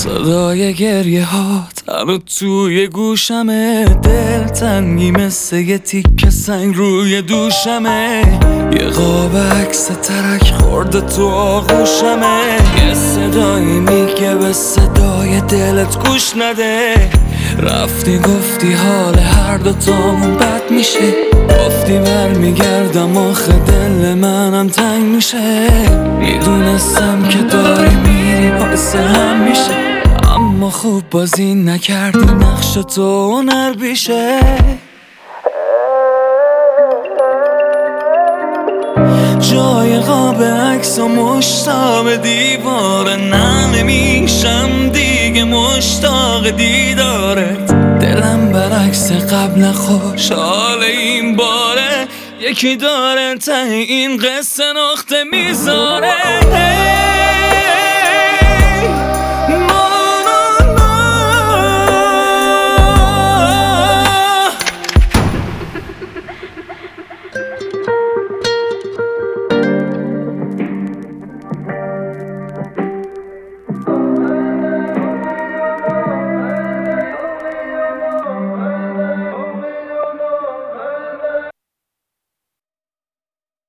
صدای گریه ها تنو توی گوشمه، دلتنگی مثل یه تیکه سنگ روی دوشمه، یه قاب عکس ترک خورده تو آغوشمه، یه صدایی میگه به صدای دلت گوش نده، رفتی گفتی حال هر دوتامون بد میشه، گفتی برمیگردم آخه دل منم تنگ میشه، میدونستم که داری میری واسه هم میشه، اما خوب بازی نکردی نقش تو هنر بیشه. جای قاب عکس و مشتاق دیواره، نمیشم دیگه مشتاق دیدارت، دلم برعکس قبل خوشحال این باره، یکی داره ته این قصه نقطه میذاره.